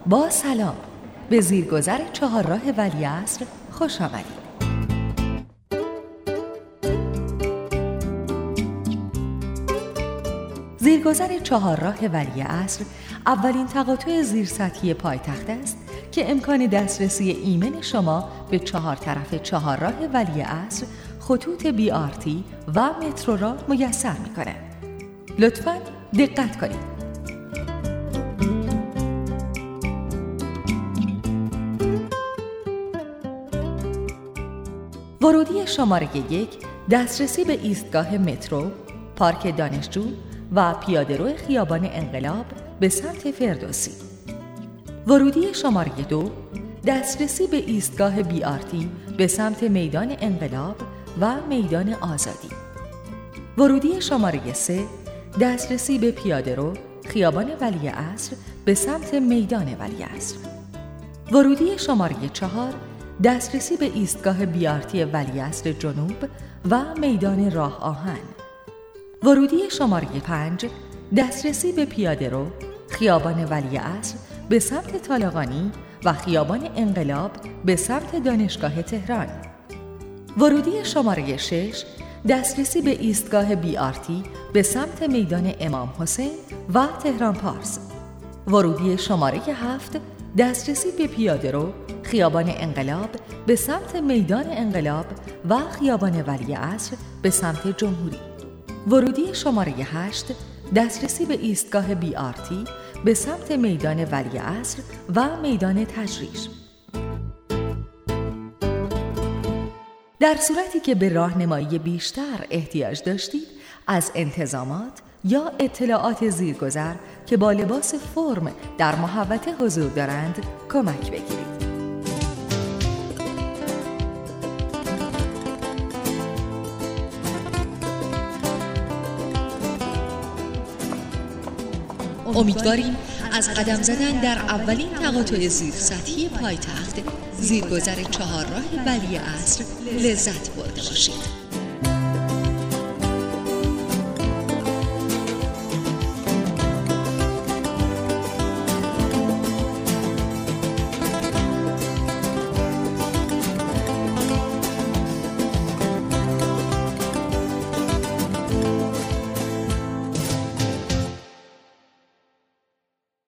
با سلام، به زیرگذر چهارراه ولیعصر خوش آمدید. زیرگذر چهارراه ولیعصر اولین تقاطع زیرسطحی پایتخت است که امکان دسترسی ایمن شما به چهار طرف چهارراه ولیعصر، خطوط BRT و مترو را میسر می‌کند. لطفاً دقت کنید. ورودی شماره 1 دسترسی به ایستگاه مترو، پارک دانشجو و پیاده‌رو خیابان انقلاب به سمت فردوسی. ورودی شماره 2 دسترسی به ایستگاه BRT به سمت میدان انقلاب و میدان آزادی. ورودی شماره 3 دسترسی به پیاده‌رو خیابان ولیعصر به سمت میدان ولیعصر. ورودی شماره 4 دسترسی به ایستگاه BRT ولیعصر جنوب و میدان راه آهن. ورودی شماره 5 دسترسی به پیاده‌رو خیابان ولیعصر به سمت طالقانی و خیابان انقلاب به سمت دانشگاه تهران. ورودی شماره 6 دسترسی به ایستگاه BRT به سمت میدان امام حسین و تهران پارس. ورودی شماره 7 دسترسی به پیاده‌رو خیابان انقلاب به سمت میدان انقلاب و خیابان ولیعصر به سمت جمهوری. ورودی شماره 8 دسترسی به ایستگاه BRT به سمت میدان ولیعصر و میدان تجریش. در صورتی که به راهنمایی بیشتر احتیاج داشتید، از انتظامات یا اطلاعات زیرگذر که با لباس فرم در محوطه حضور دارند کمک بگیرید. امیدواریم از قدم زدن در اولین تقاطع زیرسطحی پایتخت، زیرگذر چهارراه ولیعصر لذت برده باشید.